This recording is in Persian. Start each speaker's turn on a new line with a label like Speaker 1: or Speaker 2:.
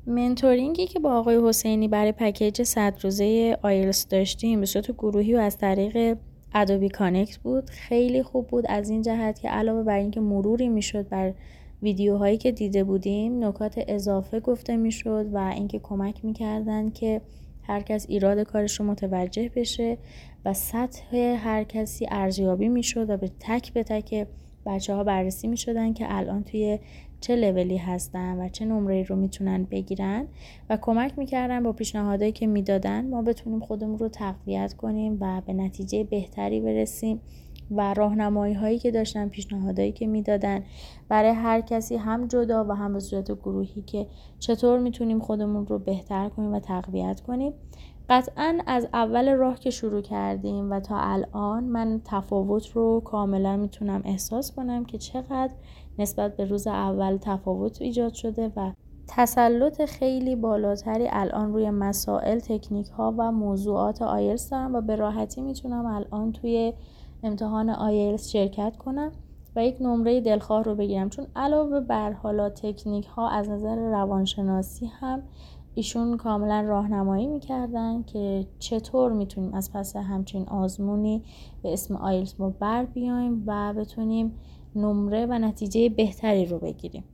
Speaker 1: منتورینگی که با آقای حسینی برای پکیج 100 روزه آیلتس داشتیم به صورت گروهی و از طریق ادوبی کانکت بود. خیلی خوب بود از این جهت که علاوه بر اینکه مروری میشد بر ویدیوهایی که دیده بودیم، نکات اضافه گفته میشد و اینکه کمک میکردن که هر کس ایراد کارش رو متوجه بشه و سطح هر کسی ارزیابی میشد و به تک بچه‌ها بررسی میشدن که الان توی چه لولی هستن و چه نمره‌ای رو میتونن بگیرن و کمک میکردن با پیشنهادایی که میدادن ما بتونیم خودمون رو تقویت کنیم و به نتیجه بهتری برسیم و راهنمایی هایی که داشتن، پیشنهادایی که میدادن برای هر کسی هم جدا و هم به صورت گروهی که چطور میتونیم خودمون رو بهتر کنیم و تقویت کنیم. قطعاً از اول راه که شروع کردیم و تا الان من تفاوت رو کاملا میتونم احساس کنم که چقدر نسبت به روز اول تفاوت ایجاد شده و تسلط خیلی بالاتری الان روی مسائل، تکنیک ها و موضوعات آیلتس دارم و به راحتی میتونم الان توی امتحان آیلتس شرکت کنم و یک نمره دلخواه رو بگیرم، چون علاوه بر حالا تکنیک ها از نظر روانشناسی هم ایشون کاملا راهنمایی میکردن که چطور میتونیم از پس همچین آزمونی به اسم آیلتس ما بر بیایم و بتونیم نمره و نتیجه بهتری رو بگیریم.